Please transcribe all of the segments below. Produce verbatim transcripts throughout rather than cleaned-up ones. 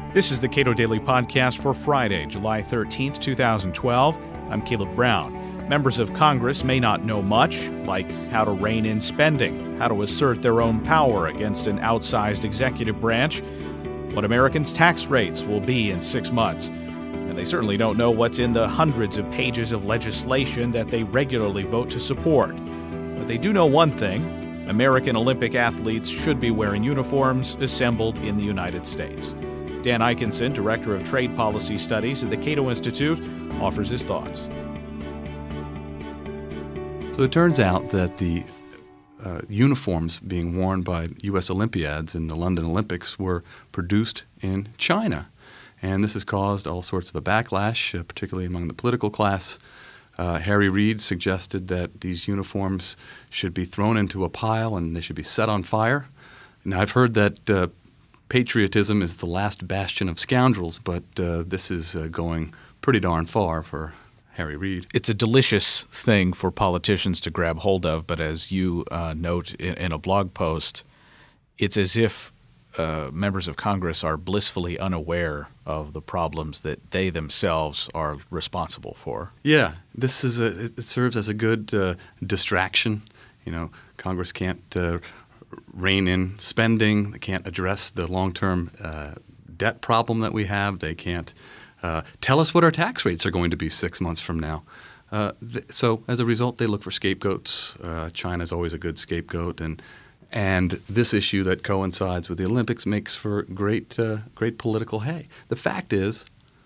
This is the Cato Daily Podcast for Friday, July thirteenth, twenty twelve. I'm Caleb Brown. Members of Congress may not know much, like how to rein in spending, how to assert their own power against an outsized executive branch, what Americans' tax rates will be in six months. And they certainly don't know what's in the hundreds of pages of legislation that they regularly vote to support. But they do know one thing: American Olympic athletes should be wearing uniforms assembled in the United States. Dan Ikinson, Director of Trade Policy Studies at the Cato Institute, offers his thoughts. So it turns out that the uh, uniforms being worn by U S Olympiads in the London Olympics were produced in China. And this has caused all sorts of a backlash, uh, particularly among the political class. Uh, Harry Reid suggested that these uniforms should be thrown into a pile and they should be set on fire. Now, I've heard that uh, patriotism is the last bastion of scoundrels, but uh, this is uh, going pretty darn far for Harry Reid. It's a delicious thing for politicians to grab hold of, but as you uh, note in, in a blog post, it's as if uh, members of Congress are blissfully unaware of the problems that they themselves are responsible for. Yeah, this is a, it serves as a good uh, distraction. You know, Congress can't uh, rein in spending. They can't address the long-term uh, debt problem that we have. They can't uh, tell us what our tax rates are going to be six months from now. Uh, th- so as a result, they look for scapegoats. Uh, China's always a good scapegoat, and and this issue that coincides with the Olympics makes for great uh, great political hay. The fact is,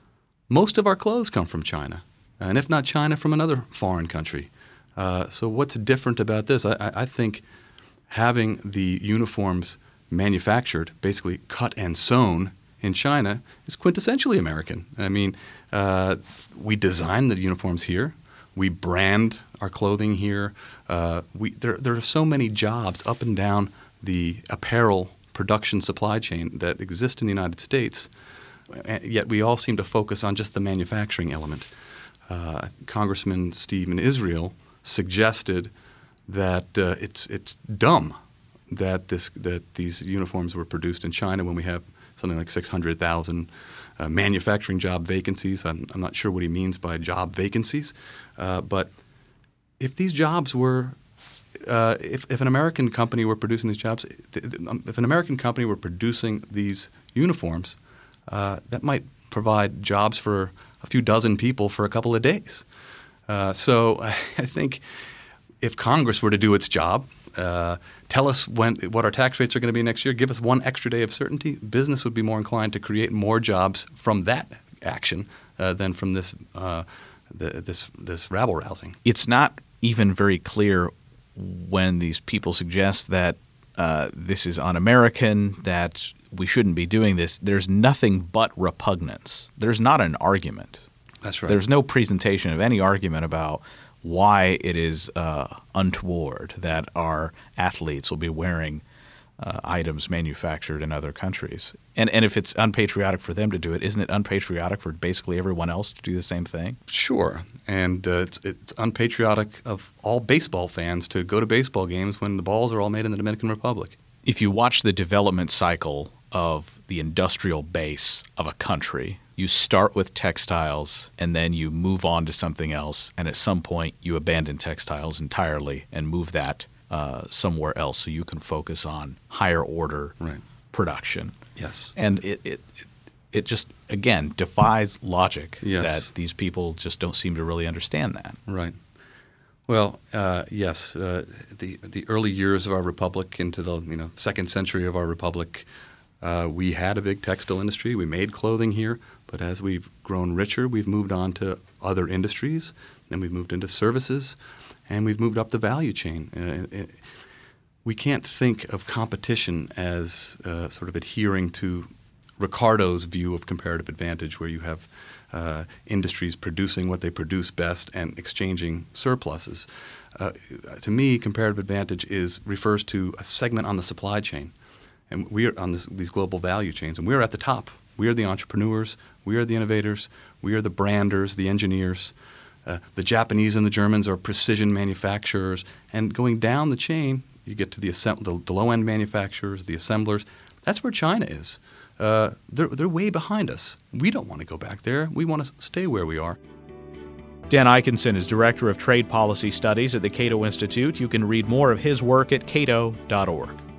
most of our clothes come from China, and if not China, from another foreign country. Uh, so what's different about this? I, I, I think having the uniforms manufactured, basically cut and sewn in China, is quintessentially American. I mean, uh, we design the uniforms here. We brand our clothing here. Uh, we, there, there are so many jobs up and down the apparel production supply chain that exist in the United States, yet we all seem to focus on just the manufacturing element. Uh, Congressman Stephen Israel suggested that uh, it's it's dumb that this that these uniforms were produced in China when we have something like six hundred thousand uh, manufacturing job vacancies. I'm, I'm not sure what he means by job vacancies, uh, but if these jobs were, uh, if, if an American company were producing these jobs, if an American company were producing these uniforms, uh, that might provide jobs for a few dozen people for a couple of days. Uh, so I think if Congress were to do its job, uh, tell us when what our tax rates are going to be next year, give us one extra day of certainty, business would be more inclined to create more jobs from that action uh, than from this uh, the, this this rabble rousing. It's not even very clear when these people suggest that uh, this is un-American, that we shouldn't be doing this. There's nothing but repugnance. There's not an argument. That's right. There's no presentation of any argument about why it is uh, untoward that our athletes will be wearing uh, items manufactured in other countries. And and if it's unpatriotic for them to do it, isn't it unpatriotic for basically everyone else to do the same thing? Sure. And uh, it's, it's unpatriotic of all baseball fans to go to baseball games when the balls are all made in the Dominican Republic. If you watch the development cycle of the industrial base of a country, you start with textiles and then you move on to something else, and at some point you abandon textiles entirely and move that uh, somewhere else so you can focus on higher order right. production. Yes. And it, it it just, again, defies logic yes. that these people just don't seem to really understand that. Right. Well, uh, yes, uh, the the early years of our republic into the you know second century of our republic, uh, we had a big textile industry. We made clothing here, but as we've grown richer, we've moved on to other industries. Then we've moved into services, and we've moved up the value chain. Uh, it, we can't think of competition as uh, sort of adhering to Ricardo's view of comparative advantage, where you have uh, industries producing what they produce best and exchanging surpluses. Uh, to me, comparative advantage is refers to a segment on the supply chain, and we are on this, these global value chains, and we are at the top. We are the entrepreneurs. We are the innovators. We are the branders, the engineers. Uh, the Japanese and the Germans are precision manufacturers, and going down the chain, you get to the, assemb- the, the low-end manufacturers, the assemblers. That's where China is. uh, they're, they're way behind us. We don't want to go back there. We want to stay where we are. Dan Ikinson is Director of Trade Policy Studies at the Cato Institute. You can read more of his work at cato dot org.